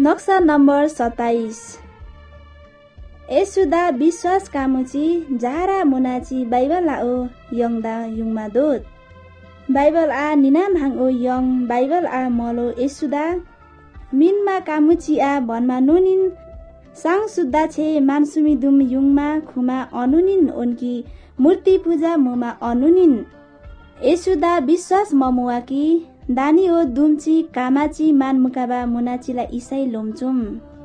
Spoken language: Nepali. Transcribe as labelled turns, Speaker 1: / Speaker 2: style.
Speaker 1: नक्सा नम्बर 27 एसुदा विश्वास कामुची जारा मुनाची बाइबल आओ यङदा युङमा दोत बाइबल आ निनाम हाङ ओ यङ बाइबल आ मलो एसुदा मिनमा कामुची आ भनमा नुनिन सांग सुद्धा छे मानसुमी दुम युङमा खुमा अनुनिन उनकी मूर्ति पूजा मुमा अनुनिन एसुदा विश्वास ममुवाकी दानी ओ दुम्ची कामाची मान मुकाबा मुनाचीला इसाई लोमचुम